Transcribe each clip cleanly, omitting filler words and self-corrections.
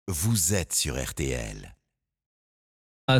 vous êtes sur RTL. À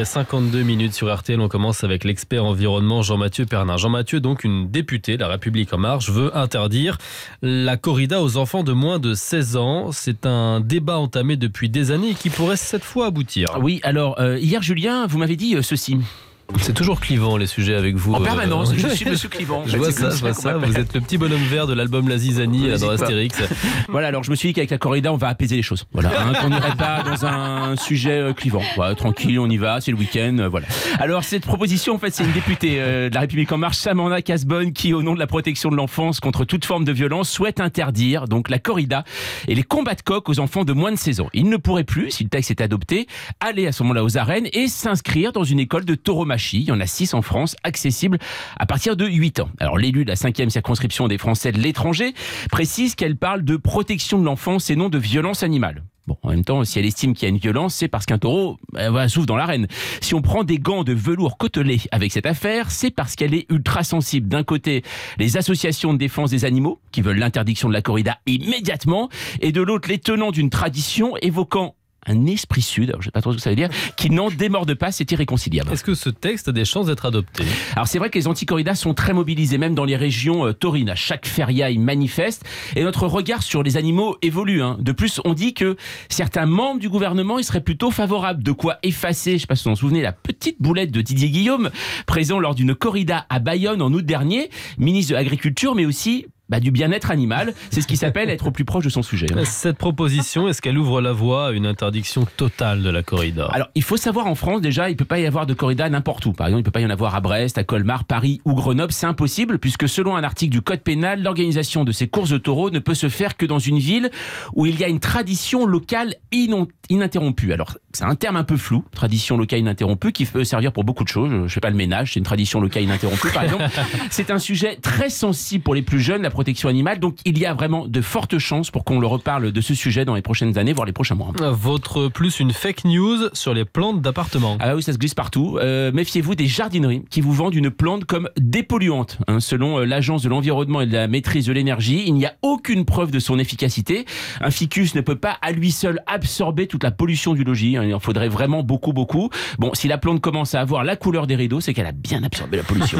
6h52 sur RTL, on commence avec l'expert environnement Jean-Mathieu Pernin. Jean-Mathieu, donc une députée, La République En Marche, veut interdire la corrida aux enfants de moins de 16 ans. C'est un débat entamé depuis des années et qui pourrait cette fois aboutir. Oui, alors hier Julien, vous m'avez dit ceci. C'est toujours clivant les sujets avec vous. En permanence, je suis monsieur Clivant. Je vois ça. Vous êtes le petit bonhomme vert de l'album La Zizanie dans Astérix. Voilà, alors je me suis dit qu'avec la corrida, on va apaiser les choses. Voilà, qu'on n'irait pas dans un sujet clivant. Voilà, tranquille, on y va, c'est le week-end, voilà. Alors cette proposition, en fait, c'est une députée de La République En Marche, Samantha Cazbonne, qui, au nom de la protection de l'enfance contre toute forme de violence, souhaite interdire donc la corrida et les combats de coq aux enfants de moins de 16 ans. Ils ne pourraient plus, si le texte est adopté, aller à ce moment-là aux arènes et s'inscrire dans une école de tauromachie. Il y en a 6 en France, accessibles à partir de 8 ans. Alors l'élu de la 5e circonscription des Français de l'étranger précise qu'elle parle de protection de l'enfance et non de violence animale. Bon, en même temps, si elle estime qu'il y a une violence, c'est parce qu'un taureau souffle dans l'arène. Si on prend des gants de velours côtelé avec cette affaire, c'est parce qu'elle est ultra sensible. D'un côté, les associations de défense des animaux, qui veulent l'interdiction de la corrida immédiatement, et de l'autre, les tenants d'une tradition évoquant un esprit sud, alors je ne sais pas trop ce que ça veut dire, qui n'en démorde pas, c'est irréconciliable. Est-ce que ce texte a des chances d'être adopté ? Alors c'est vrai que les anti-corridas sont très mobilisés, même dans les régions taurines. À chaque feria, ils manifestent, et notre regard sur les animaux évolue. De plus, on dit que certains membres du gouvernement, ils seraient plutôt favorables, de quoi effacer, je ne sais pas si vous vous en souvenez, la petite boulette de Didier Guillaume, présent lors d'une corrida à Bayonne en août dernier, ministre de l'Agriculture, mais aussi du bien-être animal. C'est ce qui s'appelle être au plus proche de son sujet. Cette proposition, est-ce qu'elle ouvre la voie à une interdiction totale de la corrida ? Alors, il faut savoir, en France, déjà, il ne peut pas y avoir de corrida n'importe où. Par exemple, il ne peut pas y en avoir à Brest, à Colmar, Paris ou Grenoble. C'est impossible, puisque selon un article du Code pénal, l'organisation de ces courses de taureaux ne peut se faire que dans une ville où il y a une tradition locale ininterrompue. Alors, c'est un terme un peu flou, tradition locale ininterrompue, qui peut servir pour beaucoup de choses. Je ne fais pas le ménage, c'est une tradition locale ininterrompue, par exemple. C'est un sujet très sensible pour les plus jeunes, la protection animale. Donc, il y a vraiment de fortes chances pour qu'on le reparle de ce sujet dans les prochaines années, voire les prochains mois. Votre plus une fake news sur les plantes d'appartement. Ah oui, ça se glisse partout. Méfiez-vous des jardineries qui vous vendent une plante comme dépolluante. Selon l'Agence de l'environnement et de la maîtrise de l'énergie, il n'y a aucune preuve de son efficacité. Un ficus ne peut pas à lui seul absorber toute la pollution du logis. Il en faudrait vraiment beaucoup. Bon, si la plante commence à avoir la couleur des rideaux, c'est qu'elle a bien absorbé la pollution.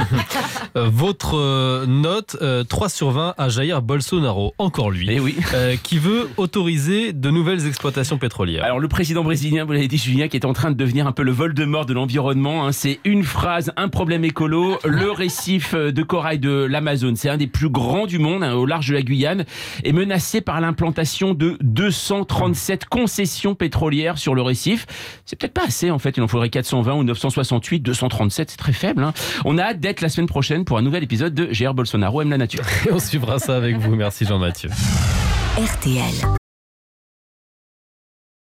Votre note 3 sur 20 à Jair Bolsonaro, encore lui, qui veut autoriser de nouvelles exploitations pétrolières. Alors le président brésilien, vous l'avez dit Julien, qui est en train de devenir un peu le Voldemort de l'environnement. C'est une phrase, un problème écolo, le récif de corail de l'Amazone. C'est un des plus grands du monde, au large de la Guyane, est menacé par l'implantation de 237 concessions pétrolières sur le récif. C'est peut-être pas assez en fait, il en faudrait 420 ou 968, 237, c'est très faible. On a hâte d'être la semaine prochaine pour un nouvel épisode de Jair Bolsonaro aime la nature. On suivra ça avec vous, merci Jean-Mathieu. RTL.